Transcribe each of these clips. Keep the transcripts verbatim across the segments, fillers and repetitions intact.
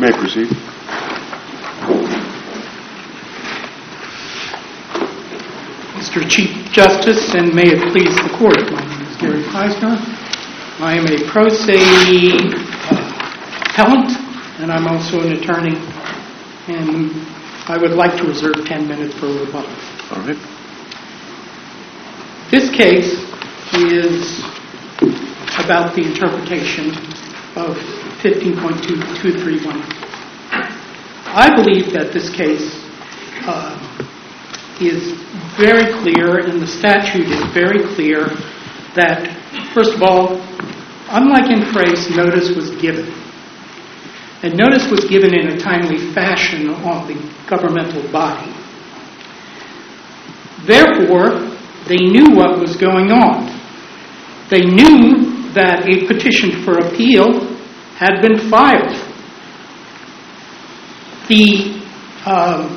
may proceed. Mister Chief Justice, and may it please the Court, my name is Gary Peisner. I am a pro se uh, appellant, and I'm also an attorney, and I would like to reserve ten minutes for rebuttal. All right. This case is about the interpretation of fifteen point two two three one. I believe that this case uh, is very clear, and the statute is very clear that, first of all, unlike in Frace, notice was given. And notice was given in a timely fashion on the governmental body. Therefore, they knew what was going on. They knew that a petition for appeal had been filed. The um,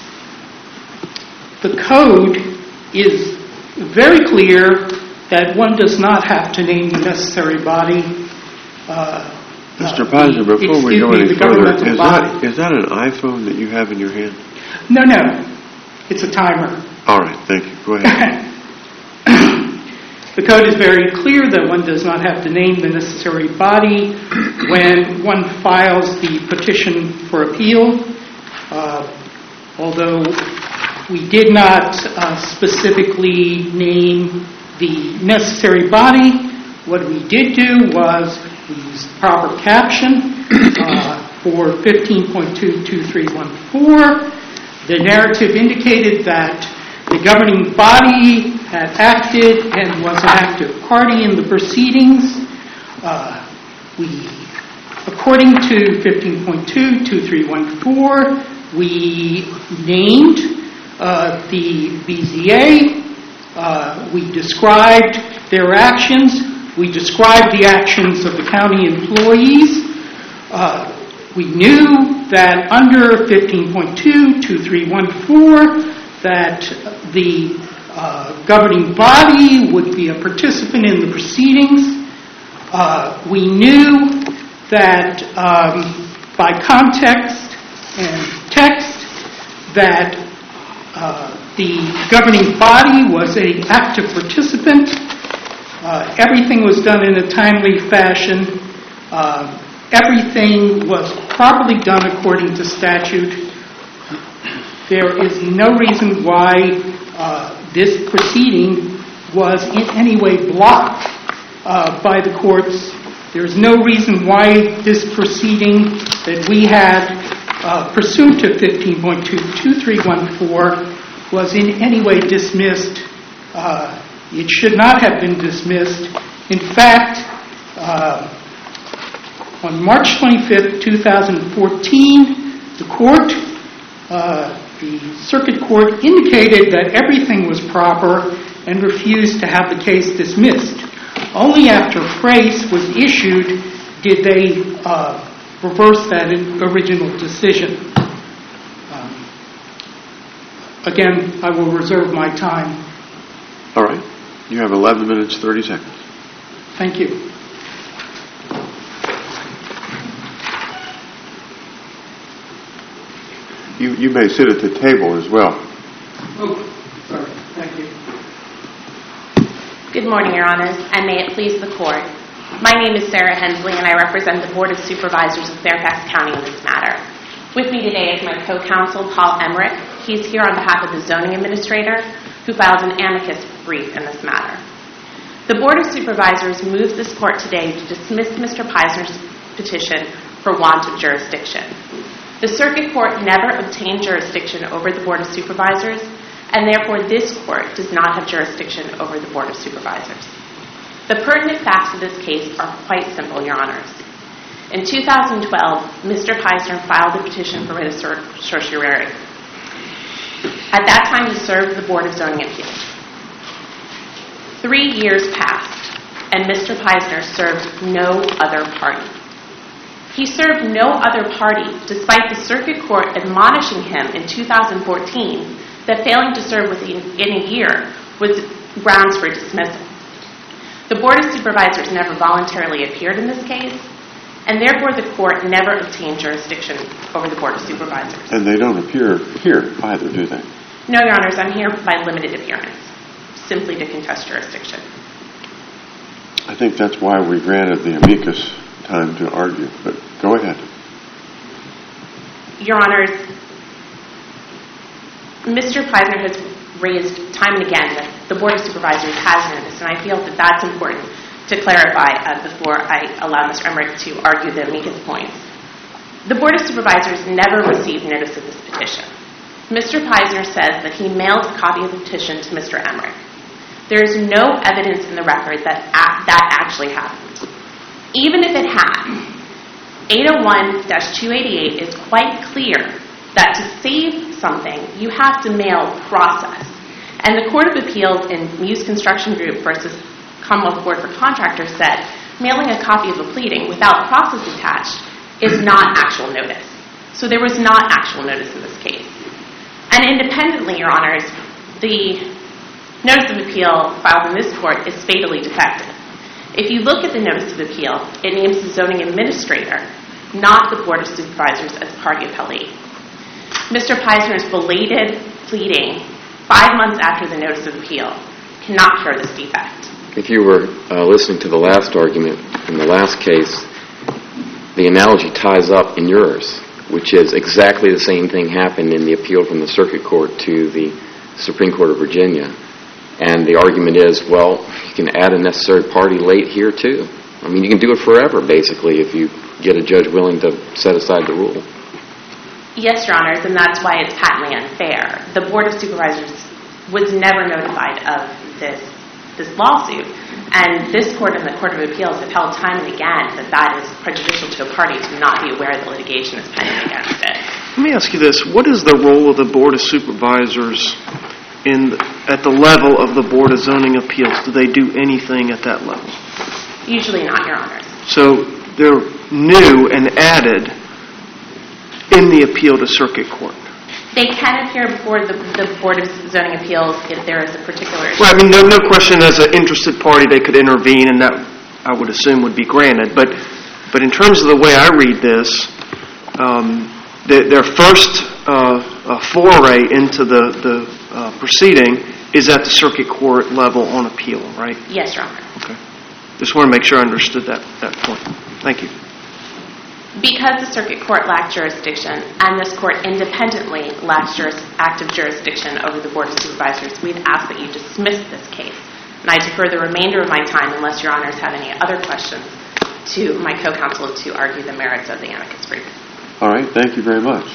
the code is very clear that one does not have to name the necessary body. Uh, Mister Peisner, uh, before we go me, any further, is body. that, is that an iPhone that you have in your hand? No, no. It's a timer. All right, thank you. Go ahead. The code is very clear that one does not have to name the necessary body when one files the petition for appeal. Uh, although we did not uh, specifically name the necessary body, what we did do was we used the proper caption uh, for fifteen point two two three one four. The narrative indicated that the governing body had acted and was an active party in the proceedings. Uh, we, according to fifteen point two two three one four, we named uh, the B Z A. Uh, we described their actions. We described the actions of the county employees. Uh, we knew that under fifteen point two two three one four that the uh, governing body would be a participant in the proceedings. Uh, we knew that um, by context and text that uh, the governing body was an active participant. Uh, everything was done in a timely fashion. Uh, everything was properly done according to statute. There is no reason why uh, this proceeding was in any way blocked uh, by the courts. There is no reason why this proceeding that we had uh, pursuant to fifteen point two two three one four was in any way dismissed. Uh, it should not have been dismissed. In fact, uh, on March twenty-fifth, twenty fourteen, the court uh, The circuit court indicated that everything was proper and refused to have the case dismissed. Only after Frace was issued did they uh, reverse that original decision. Um, again, I will reserve my time. All right. You have eleven minutes, thirty seconds. Thank you. You you may sit at the table as well. Oh, sorry. Thank you. Good morning, Your Honors, and may it please the Court. My name is Sarah Hensley, and I represent the Board of Supervisors of Fairfax County in this matter. With me today is my co-counsel, Paul Emmerich. He's here on behalf of the zoning administrator, who filed an amicus brief in this matter. The Board of Supervisors moves this Court today to dismiss Mister Peisner's petition for want of jurisdiction. The Circuit Court never obtained jurisdiction over the Board of Supervisors, and therefore this Court does not have jurisdiction over the Board of Supervisors. The pertinent facts of this case are quite simple, Your Honors. In two thousand twelve, Mister Peisner filed a petition for writ of certiorari. At that time, he served the Board of Zoning Appeals. Three years passed, and Mister Peisner served no other party. He served no other party, despite the Circuit Court admonishing him in two thousand fourteen that failing to serve within a year was grounds for dismissal. The Board of Supervisors never voluntarily appeared in this case, and therefore the court never obtained jurisdiction over the Board of Supervisors. And they don't appear here either, do they? No, Your Honors, I'm here by limited appearance, simply to contest jurisdiction. I think that's why we granted the amicus time to argue, but go ahead. Your Honors, Mister Peisner has raised time and again that the Board of Supervisors has noticed, and I feel that that's important to clarify uh, before I allow Mister Emmerich to argue the amicus points. The Board of Supervisors never received notice of this petition. Mister Peisner says that he mailed a copy of the petition to Mister Emmerich. There is no evidence in the record that a- that actually happened. Even if it had, eight oh one dash two eighty-eight is quite clear that to save something, you have to mail process. And the Court of Appeals in Muse Construction Group versus Commonwealth Board for Contractors said mailing a copy of a pleading without process attached is not actual notice. So there was not actual notice in this case. And independently, Your Honors, the notice of appeal filed in this court is fatally defective. If you look at the notice of appeal, it names the zoning administrator, not the Board of Supervisors, as party appellee. Mister Peisner's belated pleading five months after the notice of appeal cannot cure this defect. If you were uh, listening to the last argument in the last case, the analogy ties up in yours, which is exactly the same thing happened in the appeal from the Circuit Court to the Supreme Court of Virginia. And the argument is, well, you can add a necessary party late here, too. I mean, you can do it forever, basically, if you get a judge willing to set aside the rule. Yes, Your Honors, and that's why it's patently unfair. The Board of Supervisors was never notified of this this lawsuit, and this court and the Court of Appeals have held time and again that that is prejudicial to a party to not be aware that litigation is pending against it. Let me ask you this. What is the role of the Board of Supervisors in at the level of the Board of Zoning Appeals? Do they do anything at that level? Usually not, Your Honors. So they're new and added in the appeal to Circuit Court. They can appear before the, the Board of Zoning Appeals if there is a particular issue. Well, I mean, no, no question as an interested party they could intervene, and that, I would assume, would be granted. But but in terms of the way I read this, um, the, their first uh, uh, foray into the, the uh, proceeding is at the Circuit Court level on appeal, right? Yes, Your Honor. Okay. Just want to make sure I understood that, that point. Thank you. Because the Circuit Court lacked jurisdiction, and this Court independently lacks juris- active jurisdiction over the Board of Supervisors, we'd ask that you dismiss this case. And I defer the remainder of my time, unless Your Honors have any other questions, to my co-counsel to argue the merits of the amicus brief. All right, thank you very much.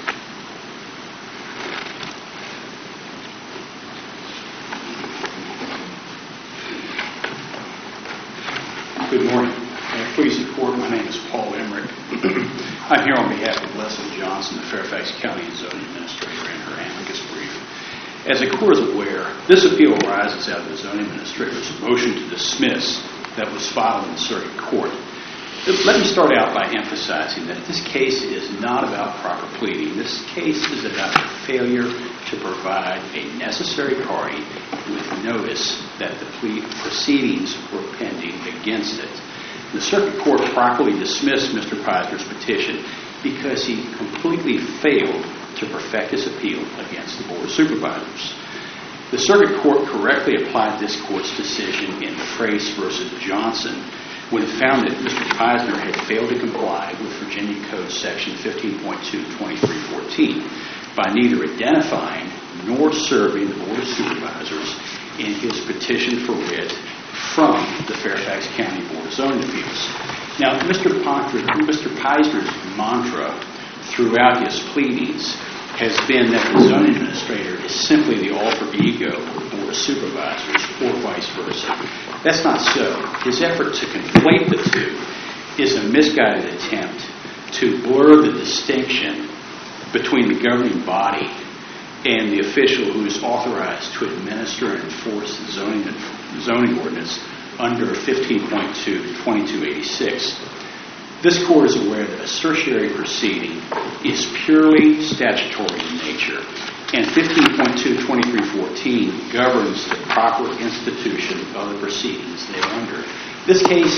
Good morning. Uh, please support. My name is Paul Emmerich. I'm here on behalf of Leslie Johnson, the Fairfax County Zoning Administrator, in her amicus brief. As the Court is aware, this appeal arises out of the Zoning Administrator's motion to dismiss that was filed in the Circuit Court. Let me start out by emphasizing that this case is not about proper pleading. This case is about the failure to provide a necessary party with notice that the plea proceedings were pending against it. The Circuit Court properly dismissed Mister Peisner's petition because he completely failed to perfect his appeal against the Board of Supervisors. The Circuit Court correctly applied this Court's decision in Frace versus Johnson when it found that Mister Peisner had failed to comply with Virginia Code Section fifteen point two twenty-three fourteen by neither identifying nor serving the Board of Supervisors in his petition for writ from the Fairfax County Board of Zoning Appeals. Now, Mister Peisner, Mister Peisner's mantra throughout his pleadings has been that the zoning administrator is simply the alter ego of the Board of Supervisors, or vice versa. That's not so. His effort to conflate the two is a misguided attempt to blur the distinction between the governing body and the official who is authorized to administer and enforce the zoning, zoning ordinance under fifteen point two twenty-two eighty-six. This Court is aware that a certiorari proceeding is purely statutory in nature, and fifteen point two twenty-three fourteen governs the proper institution of the proceedings they are under. This case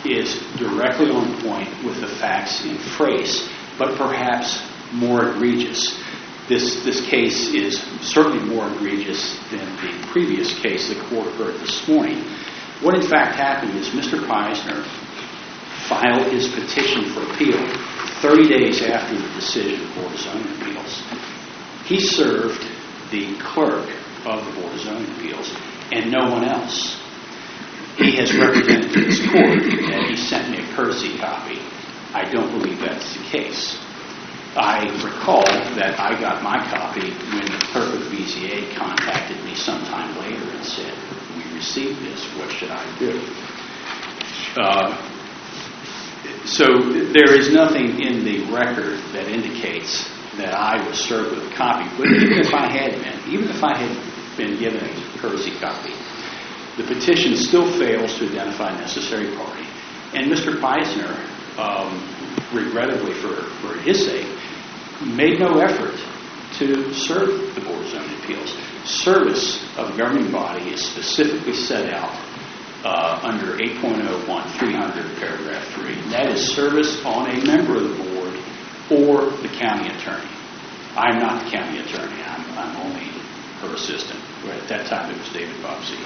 is directly on point with the facts in Frace, but perhaps more egregious. This this case is certainly more egregious than the previous case the court heard this morning. What in fact happened is Mister Peisner filed his petition for appeal thirty days after the decision of the Board of Zoning Appeals. He served the clerk of the Board of Zoning Appeals and no one else. He has represented to this court that he sent me a courtesy copy. I don't believe that's the case. I recall that I got my copy when the clerk of the B Z A contacted me sometime later and said, "We received this, what should I do?" Uh, so there is nothing in the record that indicates that I was served with a copy. But even if I had been, even if I had been given a courtesy copy, the petition still fails to identify a necessary party. And Mister Peisner, um, regrettably for, for his sake, made no effort to serve the Board of Zoning Appeals. Service of a governing body is specifically set out uh, under eight point oh one three hundred, paragraph three. And that is service on a member of the board or the county attorney. I'm not the county attorney. I'm, I'm only her assistant. At that time, it was David Bobsey.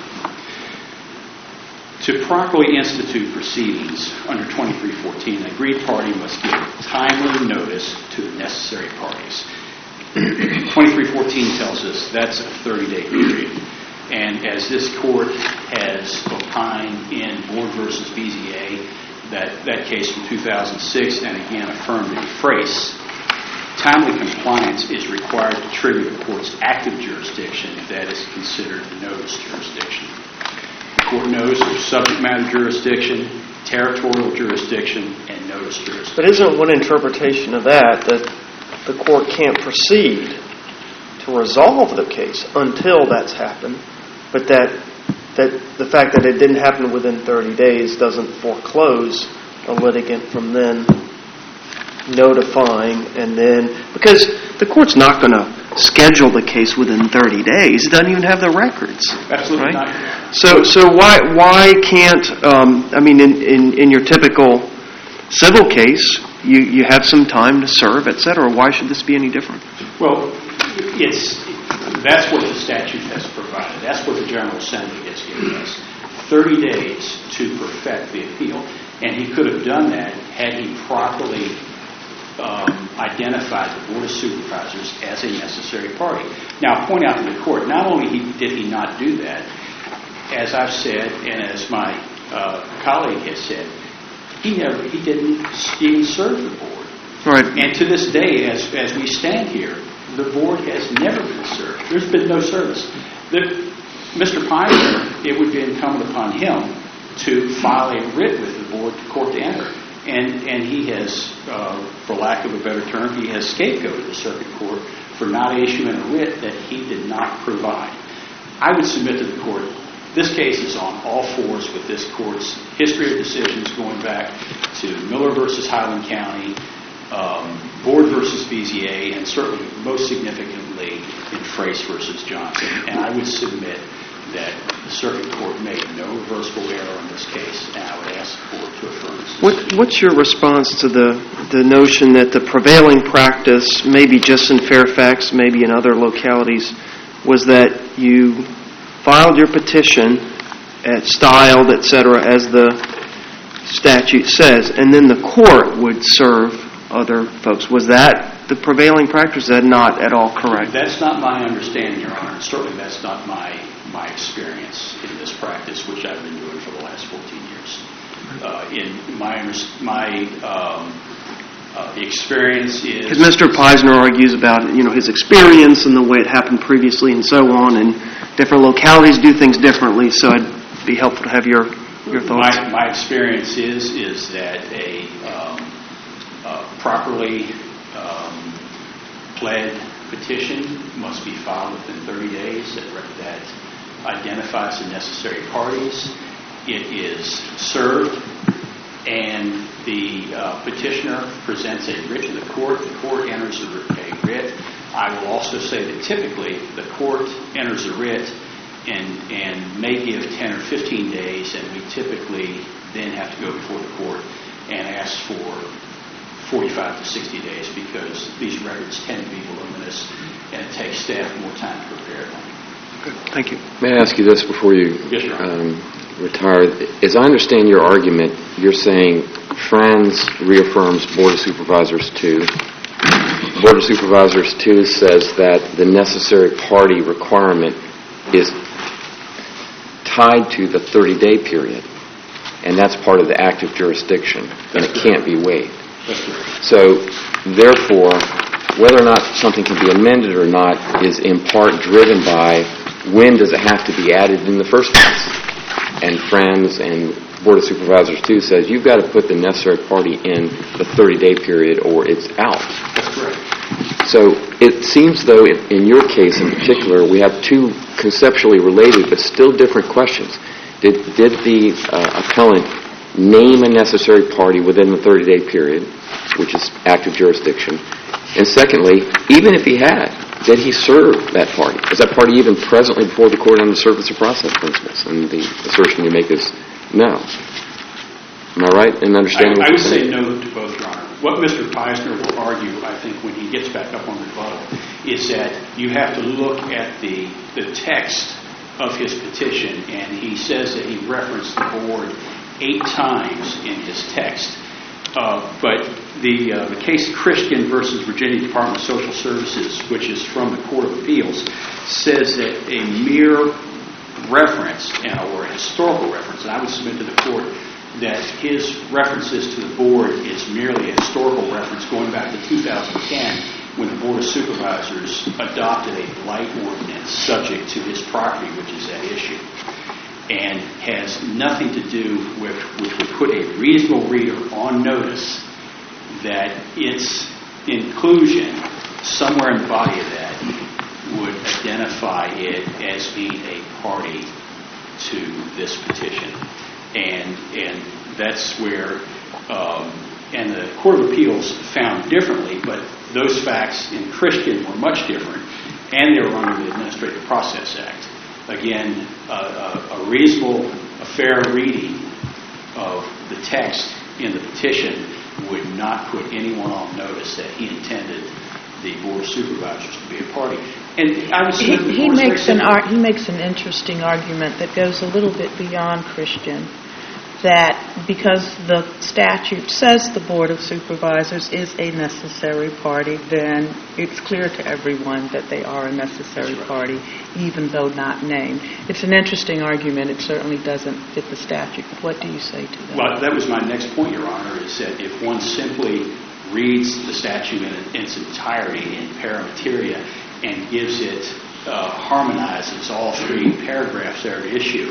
To properly institute proceedings under twenty-three fourteen, an agreed party must give timely notice to the necessary parties. twenty-three fourteen tells us that's a thirty-day period. And as this court has opined in Board versus B Z A, that, that case from two thousand six, and again affirmed in Frace, timely compliance is required to trigger the court's active jurisdiction that is considered notice jurisdiction. The court knows there's subject matter jurisdiction, territorial jurisdiction, and notice jurisdiction. But isn't one interpretation of that that the court can't proceed to resolve the case until that's happened, but that that the fact that it didn't happen within thirty days doesn't foreclose a litigant from then notifying and then, because the court's not going to schedule the case within thirty days. It doesn't even have the records. Absolutely right? not. So so why why can't, um, I mean, in, in, in your typical civil case, you, you have some time to serve, et cetera. Why should this be any different? Well, it's that's what the statute has provided. That's what the General Assembly has given us. thirty days to perfect the appeal. And he could have done that had he properly um, identified the Board of Supervisors as a necessary party. Now, I'll point out to the court, not only he, did he not do that, as I've said, and as my uh, colleague has said, he never, he didn't even serve the board. Right. And to this day, as as we stand here, the board has never been served. There's been no service. The, Mister Peisner, it would be incumbent upon him to file a writ with the board, the court to enter. And and he has, uh, for lack of a better term, he has scapegoated the circuit court for not issuing a writ that he did not provide. I would submit to the court, this case is on all fours with this court's history of decisions going back to Miller versus Highland County, um, Board versus B Z A, and certainly most significantly in Frace versus Johnson. And I would submit that the circuit court made no reversible error in this case, and I would ask the court to affirm this. What, what's your response to the, the notion that the prevailing practice, maybe just in Fairfax, maybe in other localities, was that you filed your petition, at styled, et cetera, as the statute says, and then the court would serve other folks? Was that the prevailing practice? Is that not at all correct? That's not my understanding, Your Honor. Certainly that's not my my experience in this practice, which I've been doing for the last fourteen years. Uh, in my my um, uh, experience is... Because Mister Peisner argues about, you know, his experience and the way it happened previously and so on, and different localities do things differently, so it'd be helpful to have your, your thoughts. My, my experience is is that a um, uh, properly um, pled petition must be filed within thirty days that, that identifies the necessary parties. It is served, and the uh, petitioner presents a writ to the court. The court enters a writ. I will also say that typically the court enters a writ and and may give ten or fifteen days, and we typically then have to go before the court and ask for forty-five to sixty days because these records tend to be voluminous and it takes staff more time to prepare them. Good. Thank you. May I ask you this before you Yes, Your Honor. um, retire? As I understand your argument, you're saying Franz reaffirms Board of Supervisors two. Board of Supervisors two says that the necessary party requirement is tied to the thirty-day period, and that's part of the active jurisdiction, and it can't be waived. That's correct. So, therefore, whether or not something can be amended or not is in part driven by when does it have to be added in the first place. And Franz and Board of Supervisors two says you've got to put the necessary party in the thirty-day period or it's out. That's correct. So it seems, though, in, in your case in particular, we have two conceptually related but still different questions. Did, did the uh, appellant name a necessary party within the thirty-day period, which is active jurisdiction? And secondly, even if he had, did he serve that party? Is that party even presently before the court on the service of process principles? And the assertion you make is no. Am I right in understanding I, what I you're would saying? say no to both, Your Honor. What Mister Peisner will argue, I think, when he gets back up on the rebuttal, is that you have to look at the, the text of his petition, and he says that he referenced the board eight times in his text. Uh, but the uh, the case Christian versus Virginia Department of Social Services, which is from the Court of Appeals, says that a mere reference and, or a historical reference, and I would submit to the court that his references to the board is merely a historical reference going back to two thousand ten when the Board of Supervisors adopted a blight ordinance subject to his property, which is at issue, and has nothing to do with, which would put a reasonable reader on notice that its inclusion somewhere in the body of that would identify it as being a party to this petition. And and that's where, um, and the Court of Appeals found differently, but those facts in Christian were much different, and they were under the Administrative Process Act. Again, uh, a, a reasonable, a fair reading of the text in the petition would not put anyone on notice that he intended the Board of Supervisors to be a party. And I was He, he makes an ar- he makes an interesting argument that goes a little bit beyond Christian, that because the statute says the Board of Supervisors is a necessary party, then it's clear to everyone that they are a necessary party, even though not named. It's an interesting argument. It certainly doesn't fit the statute. What do you say to that? Well, that was my next point, Your Honor, is that if one simply reads the statute in its entirety in paramateria and gives it, uh, harmonizes all three paragraphs that are at issue,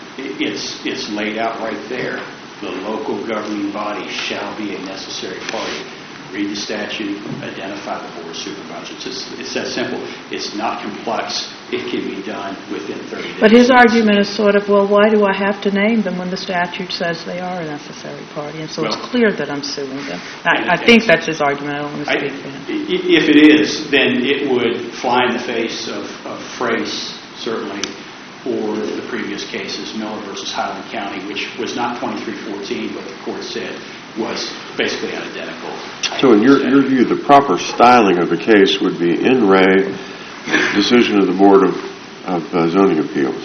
it's, it's laid out right there. The local governing body shall be a necessary party. Read the statute, identify the Board of Supervisors. It's, it's that simple. It's not complex. It can be done within thirty days. But his argument is sort of, well, why do I have to name them when the statute says they are a necessary party? And so well, it's clear that I'm suing them. I, I think that's his argument. I don't want to I, speak for him. If it is, then it would fly in the face of, of Frace, certainly, or the previous cases, Miller versus Highland County, which was not twenty-three fourteen, but the court said was basically an identical. So in your, your view, the proper styling of the case would be in re decision of the Board of, of uh, Zoning Appeals.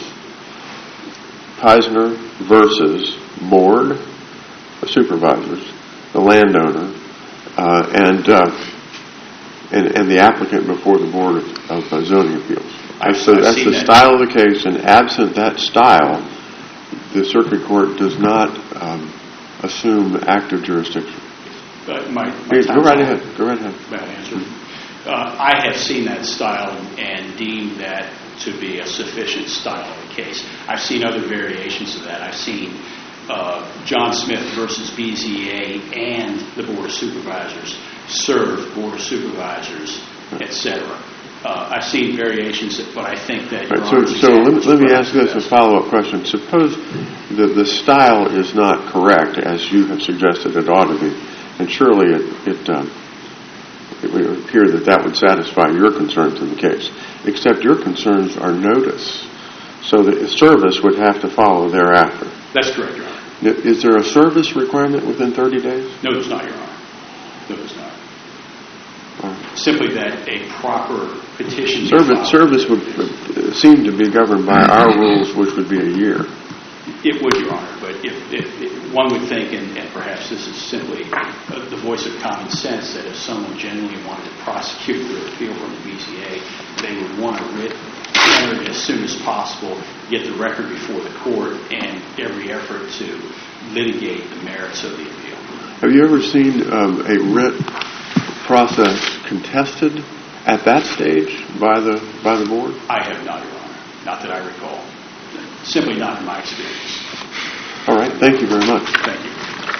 Peisner versus Board of Supervisors, the landowner, uh, and, uh, and and the applicant before the Board of, of uh, Zoning Appeals. I've, so I've that's seen the that. style of the case, and absent that style, the circuit court does not um, assume active jurisdiction. But my, my Hey, go right time's ahead. up. Go right ahead. Bad answer. Uh, I have seen that style and deemed that to be a sufficient style of the case. I've seen other variations of that. I've seen uh, John Smith versus B Z A and the Board of Supervisors serve Board of Supervisors, et cetera. Uh, I've seen variations, but I think that Your Right, so Honor's so let, me- example let me is ask this, a best. follow-up question. Suppose the, the style is not correct, as you have suggested it ought to be, and surely it, it, um, it would appear that that would satisfy your concerns in the case, except your concerns are notice. So the service would have to follow thereafter. That's correct, Your Honor. Is there a service requirement within thirty days? No, there's not, Your Honor. No, there's not. Or Simply that a proper petition... be service, filed. service would uh, seem to be governed by our rules, which would be a year. It would, Your Honor, but if, if, if one would think, and, and perhaps this is simply uh, the voice of common sense, that if someone genuinely wanted to prosecute their appeal from the B Z A, they would want a writ entered as soon as possible, get the record before the court, and every effort to litigate the merits of the appeal. Have you ever seen um, a writ process contested at that stage by the by the board? I have not, Your Honor. Not that I recall. Simply not in my experience. All right. Thank you very much. Thank you.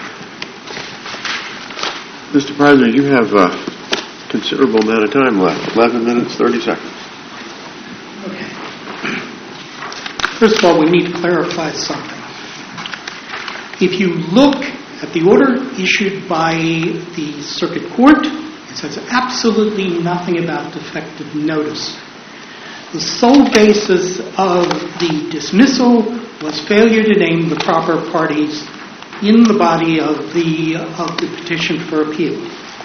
Mister President, you have a considerable amount of time left. eleven minutes, thirty seconds. Okay. First of all, we need to clarify something. If you look at the order issued by the circuit court, it says absolutely nothing about defective notice. The sole basis of the dismissal was failure to name the proper parties in the body of the of the petition for appeal.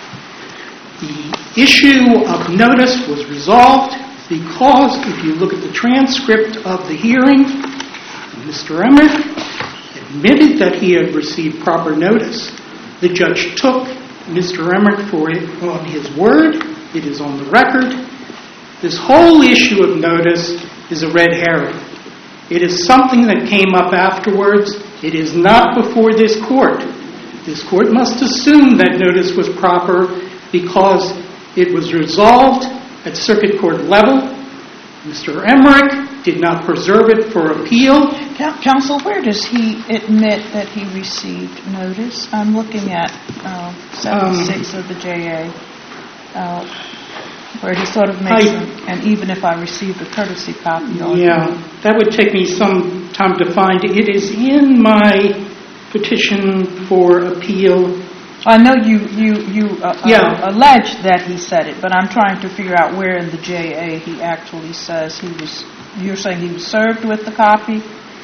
The issue of notice was resolved because if you look at the transcript of the hearing, Mister Emmerich admitted that he had received proper notice. The judge took Mister Emmerich for it on his word. It is on the record. This whole issue of notice is a red herring. It is something that came up afterwards. It is not before this court. This court must assume that notice was proper because it was resolved at circuit court level. Mister Emmerich did not preserve it for appeal. Counsel, where does he admit that he received notice? I'm looking at uh, seventy-six um, of the J A, uh, where he sort of makes, I, an, and even if I received a courtesy copy. Yeah, that would take me some time to find. It is in my petition for appeal. I know you you you uh, yeah. uh, allege that he said it, but I'm trying to figure out where in the J A he actually says he was. You're saying he was served with the copy?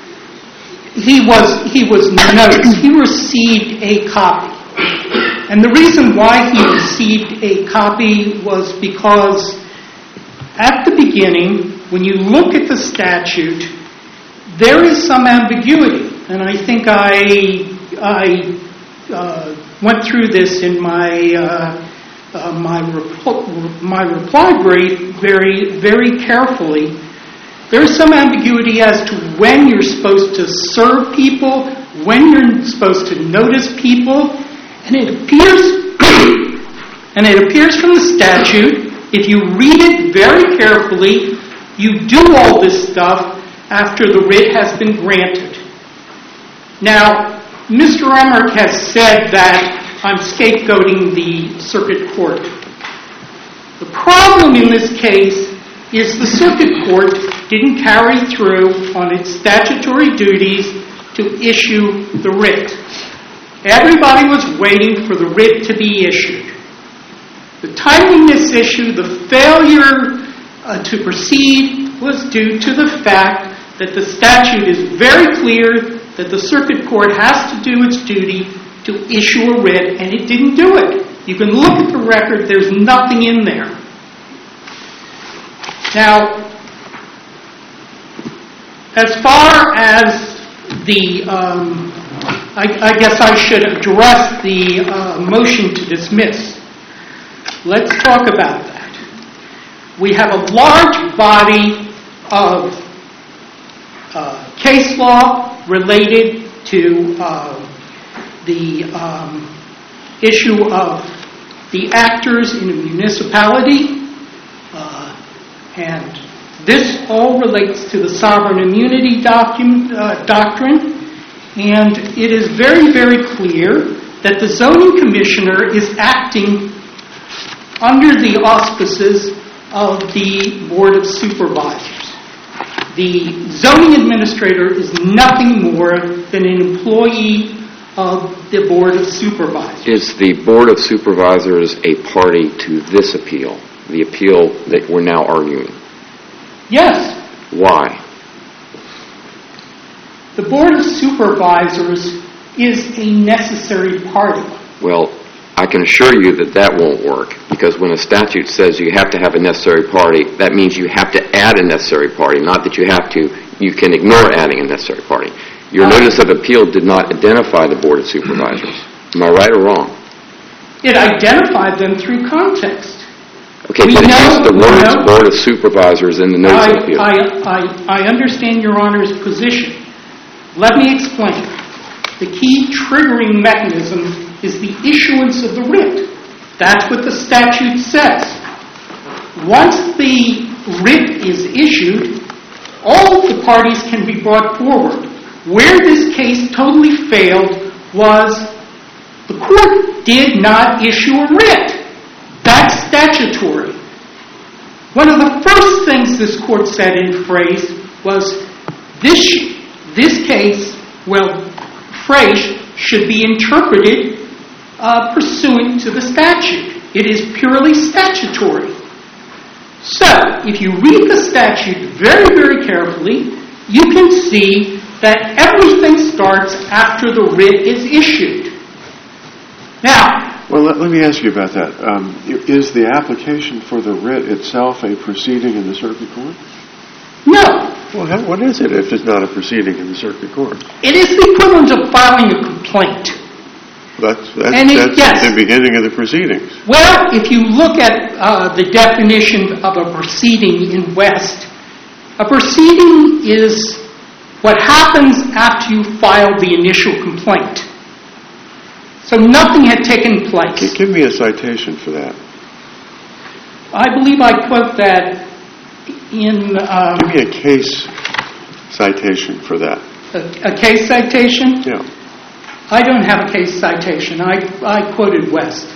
He was. He was noticed. He received a copy, and the reason why he received a copy was because at the beginning, when you look at the statute, there is some ambiguity, and I think I I. Uh, went through this in my uh, uh, my repl- my reply brief very very carefully. There is some ambiguity as to when you're supposed to serve people, when you're supposed to notice people, and it appears and it appears from the statute. If you read it very carefully, you do all this stuff after the writ has been granted. Now, Mister Emmerich has said that I'm scapegoating the circuit court. The problem in this case is the circuit court didn't carry through on its statutory duties to issue the writ. Everybody was waiting for the writ to be issued. The timeliness issue, the failure uh, to proceed, was due to the fact that the statute is very clear that the circuit court has to do its duty to issue a writ, and it didn't do it. You can look at the record, there's nothing in there. Now, as far as the, um, I, I guess I should address the uh, motion to dismiss. Let's talk about that. We have a large body of uh, case law related to uh, the um, issue of the actors in a municipality, uh, and this all relates to the sovereign immunity document, uh, doctrine, and it is very, very clear that the zoning commissioner is acting under the auspices of the Board of Supervisors. The zoning administrator is nothing more than an employee of the Board of Supervisors. Is the Board of Supervisors a party to this appeal, the appeal that we're now arguing? Yes. Why? The Board of Supervisors is a necessary party. Well, I can assure you that that won't work, because when a statute says you have to have a necessary party, that means you have to add a necessary party, not that you have to, you can ignore adding a necessary party. Your notice of appeal did not identify the Board of Supervisors. Am I right or wrong? It identified them through context. Okay, We but it know- used the we words know- Board of Supervisors in the notice of I, appeal. I, I, I understand Your Honor's position. Let me explain. The key triggering mechanism is the issuance of the writ. That's what the statute says. Once the writ is issued, all of the parties can be brought forward. Where this case totally failed was the court did not issue a writ. That's statutory. One of the first things this court said in phrase was this this case, well, phrase should be interpreted uh, pursuant to the statute. It is purely statutory. So, if you read the statute very, very carefully, you can see that everything starts after the writ is issued. Now, Well, let, let me ask you about that. Um, is the application for the writ itself a proceeding in the circuit court? no. Well, how, what is it if it's not a proceeding in the circuit court? It is the equivalent of filing a complaint. That's, that's, And it- that's yes. the beginning of the proceedings. Well, if you look at uh, the definition of a proceeding in West, a proceeding is what happens after you file the initial complaint. So nothing had taken G- place. Give me a citation for that. I believe I quote that in um, Give me a case citation for that. a, a case citation. Yeah. I don't have a case citation. I, I quoted West.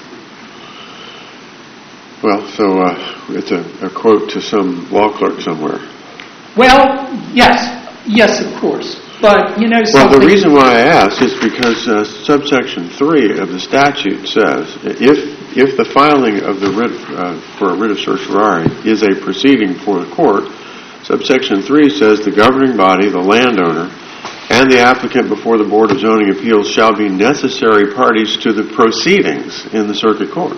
Well, so uh, it's a, a quote to some law clerk somewhere. Well, yes. Yes, of course. But, you know, Well, something... the reason why I ask is because uh, subsection three of the statute says if if the filing of the writ uh, for a writ of certiorari is a proceeding for the court, subsection three says the governing body, the landowner, and the applicant before the Board of Zoning Appeals shall be necessary parties to the proceedings in the circuit court.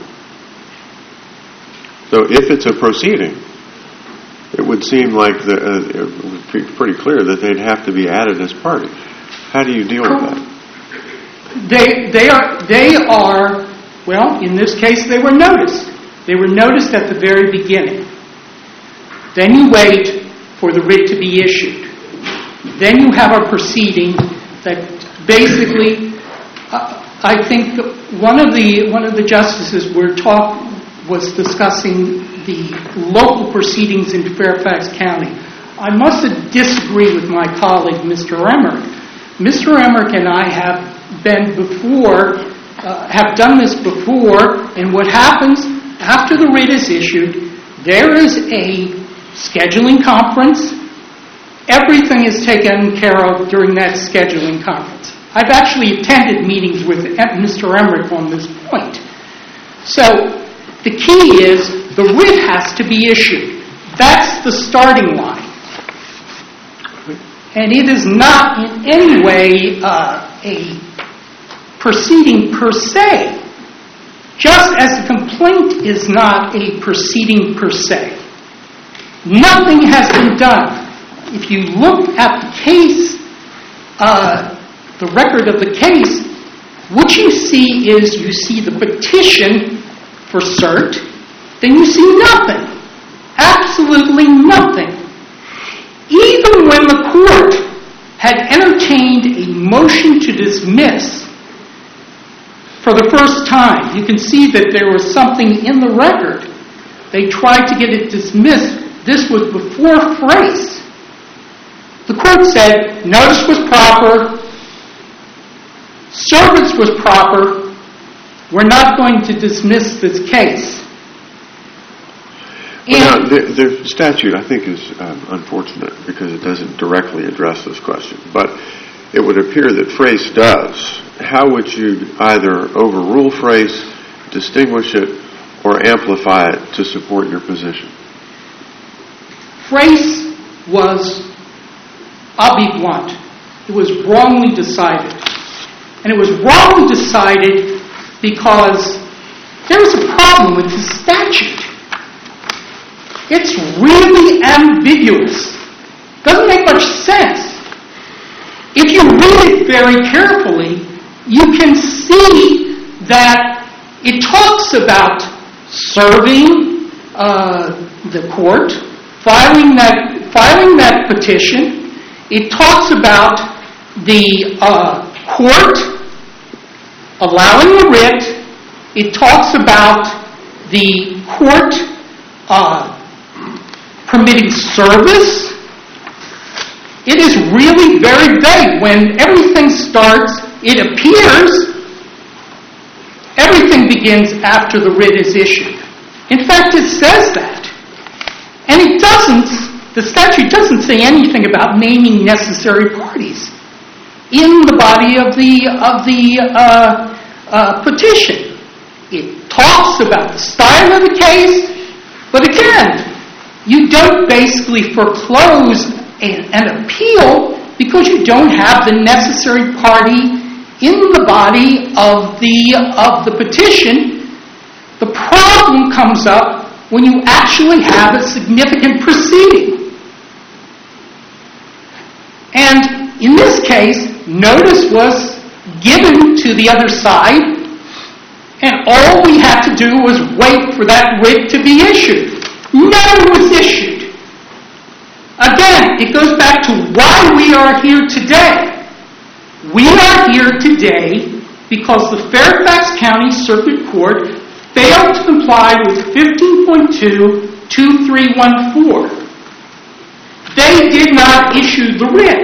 So if it's a proceeding, it would seem like the, uh, it would be pretty clear that they'd have to be added as parties. How do you deal with that? They, they are, they are, well, in this case, they were noticed. They were noticed at the very beginning. Then you wait for the writ to be issued. Then you have a proceeding that basically, uh, I think one of the one of the justices were talk was discussing the local proceedings in Fairfax County. I must disagree with my colleague, Mister Emmerich. Mister Emmerich and I have been before, uh, have done this before, and what happens after the writ is issued, there is a scheduling conference. Everything is taken care of during that scheduling conference. I've actually attended meetings with Mister Emmerich on this point. So the key is the writ has to be issued. That's the starting line. And it is not in any way uh, a proceeding per se, just as the complaint is not a proceeding per se. Nothing has been done. If you look at the case, uh, the record of the case, what you see is you see the petition for cert, then you see nothing. Absolutely nothing. Even when the court had entertained a motion to dismiss for the first time, you can see that there was something in the record. They tried to get it dismissed. This was before Frace. The court said notice was proper, service was proper, we're not going to dismiss this case. Well, now, the, the statute, I think, is um, unfortunate because it doesn't directly address this question. But it would appear that Frace does. How would you either overrule Frace, distinguish it, or amplify it to support your position? Frace was, I'll be blunt, it was wrongly decided. And it was wrongly decided because there was a problem with the statute. It's really ambiguous. Doesn't make much sense. If you read it very carefully, you can see that it talks about serving uh, the court, filing that filing that petition. It talks about the uh, court allowing a writ. It talks about the court uh, permitting service. It is really very vague. When everything starts, it appears everything begins after the writ is issued. In fact, it says that. And it doesn't, the statute doesn't say anything about naming necessary parties in the body of the, of the uh, uh, petition. It talks about the style of the case, but again, you don't basically foreclose an, an appeal because you don't have the necessary party in the body of the, of the petition. The problem comes up when you actually have a significant proceeding. And in this case, notice was given to the other side, and all we had to do was wait for that writ to be issued. None was issued. Again, it goes back to why we are here today. We are here today because the Fairfax County Circuit Court failed to comply with fifteen point two two three one four. They did not issue the writ.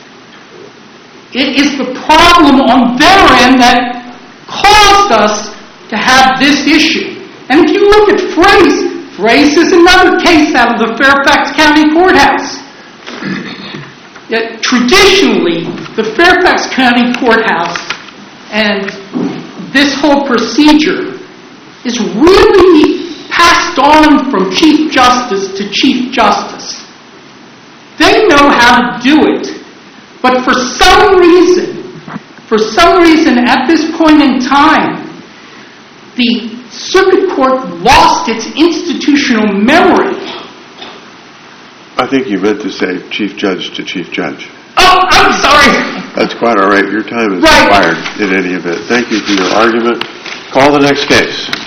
It is the problem on their end that caused us to have this issue. And if you look at Frace, Frace is another case out of the Fairfax County Courthouse. Yet, traditionally, the Fairfax County Courthouse and this whole procedure is really passed on from Chief Justice to Chief Justice. They know how to do it, but for some reason, for some reason at this point in time, the Circuit Court lost its institutional memory. I think you meant to say Chief Judge to Chief Judge. Oh, I'm sorry. That's quite all right. Your time is right. expired in any event. Thank you for your argument. Call the next case.